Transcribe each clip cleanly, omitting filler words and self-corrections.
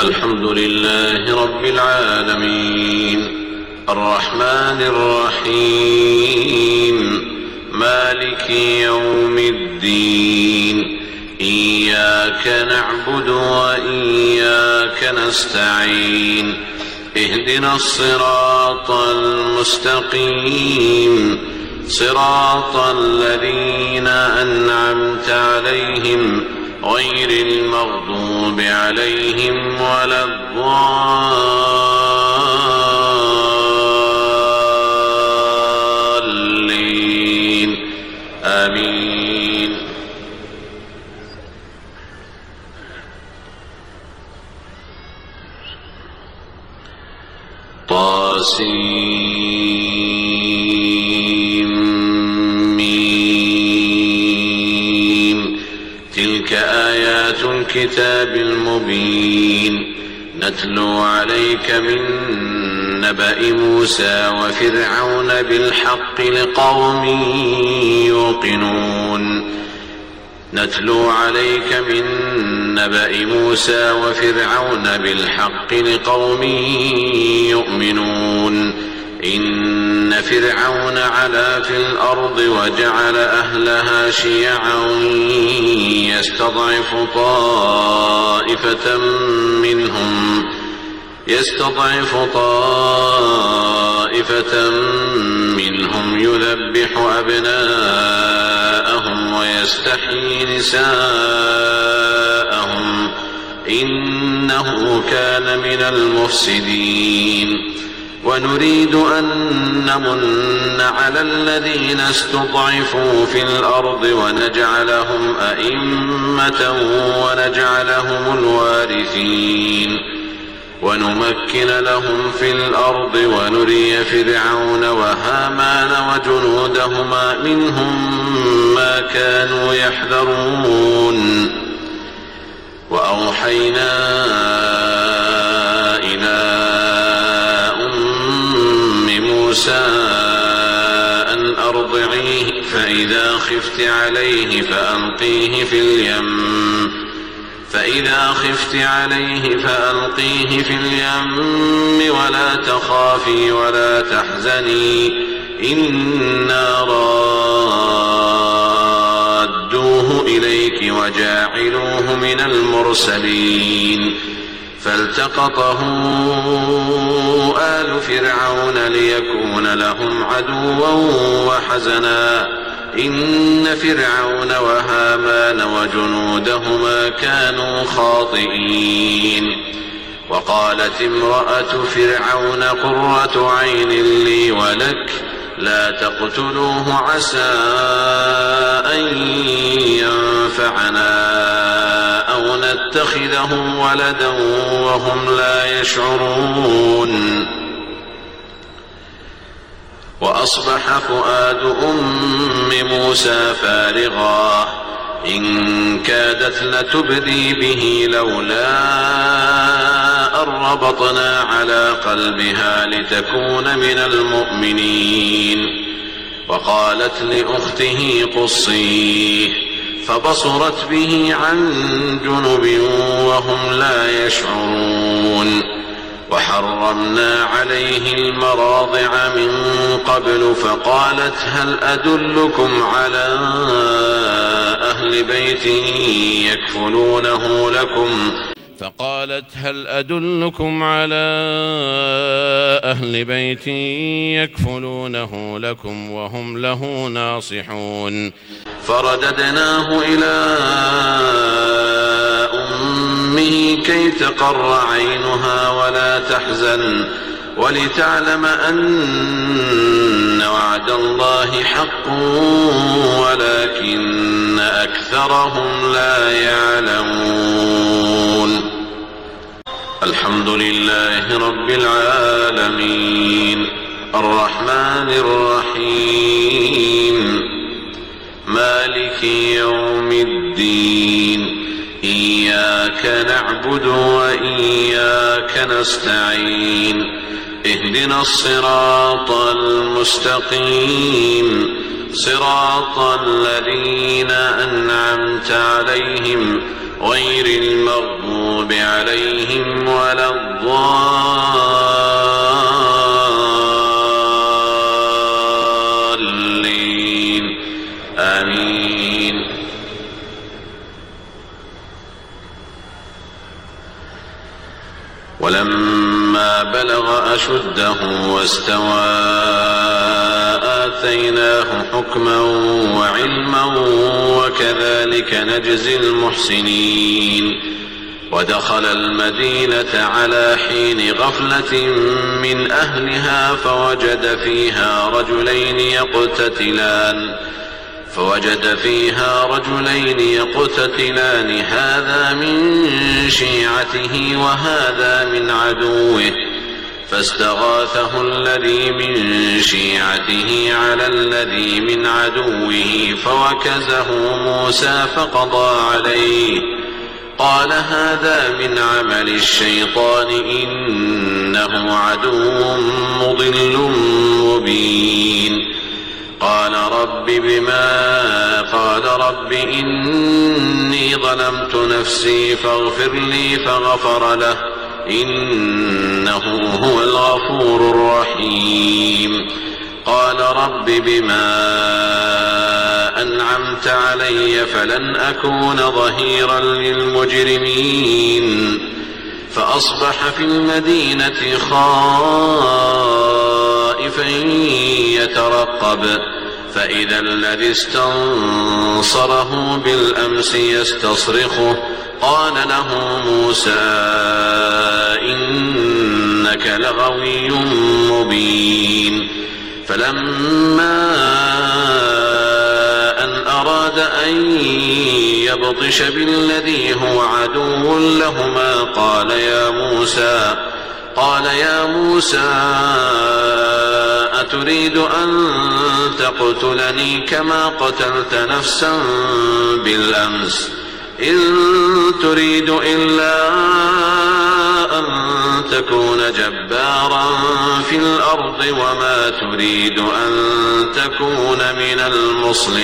الحمد لله رب العالمين الرحمن الرحيم مالك يوم الدين إياك نعبد وإياك نستعين اهدنا الصراط المستقيم صراط الذين أنعمت عليهم غير المغضوب عليهم ولا الضالين آمين. طاسيم تلك آيات الكتاب المبين نتلو عليك من نبأ موسى وفرعون بالحق لقوم يوقنون نتلو عليك من نبأ موسى وفرعون بالحق لقوم يؤمنون إن فرعون علا في الأرض وجعل أهلها شيعا يستضعف طائفة منهم يذبح أبناءهم ويستحيي نساءهم إنه كان من المفسدين. ونريد أن نمن على الذين استضعفوا في الأرض ونجعلهم أئمة ونجعلهم الوارثين ونمكن لهم في الأرض ونري فرعون وهامان وجنودهما منهم ما كانوا يحذرون. وأوحينا إلى موسى أن أرضعيه فإذا خفت عليه فألقيه في اليم ولا تخافي ولا تحزني إنا رادوه إليك وجاعلوه من المرسلين. فالتقطه آل فرعون ليكون لهم عدوا وحزنا إن فرعون وهامان وجنودهما كانوا خاطئين. وقالت امرأة فرعون قرة عين لي ولك لا تقتلوه عسى أن ينفعنا أو نتخذه ولدا وهم لا يشعرون. وأصبح فؤاد أم موسى فارغا إن كادت لتبدي به لولا أن ربطنا على قلبها لتكون من المؤمنين. وقالت لأخته قصيه فبصرت به عن جنب وهم لا يشعرون. وحرمنا عليه المراضع من قبل فقالت هل أدلكم على أهل بيت يكفلونه لكم وهم له ناصحون. فرددناه إلى أمه كي تقر عينها ولا تحزن ولتعلم أن وعد الله حق ولكن أكثرهم لا يعلمون. الحمد لله رب العالمين الرحمن الرحيم مالك يوم الدين إياك نعبد وإياك نستعين اهدنا الصراط المستقيم صراط الذين أنعمت عليهم غير المغضوب عليهم ولا الضالين آمين. ولما بلغ أشده واستوى آتيناه حكما وعلما وكذلك نجزي المحسنين. ودخل المدينة على حين غفلة من أهلها فوجد فيها رجلين يقتتلان هذا من شيعته وهذا من عدوه فاستغاثه الذي من شيعته على الذي من عدوه فوكزه موسى فقضى عليه قال هذا من عمل الشيطان إنه عدو مضل مبين. قال رب إني ظلمت نفسي فاغفر لي فغفر له إنه هو الغفور الرحيم. قال رب بما أنعمت علي فلن أكون ظهيرا للمجرمين. فأصبح في المدينة خائفا يترقب فإذا الذي استنصره بالأمس يستصرخه قال له موسى إنك لغوي مبين. فلما أن أراد أن يبطش بالذي هو عدو لهما قال يا موسى أتريد أن تقتلني كما قتلت نفسا بالأمس إن تريد إلا أن تكون جبارا في الأرض وما تريد أن تكون من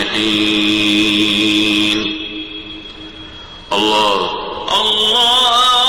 المصلحين. الله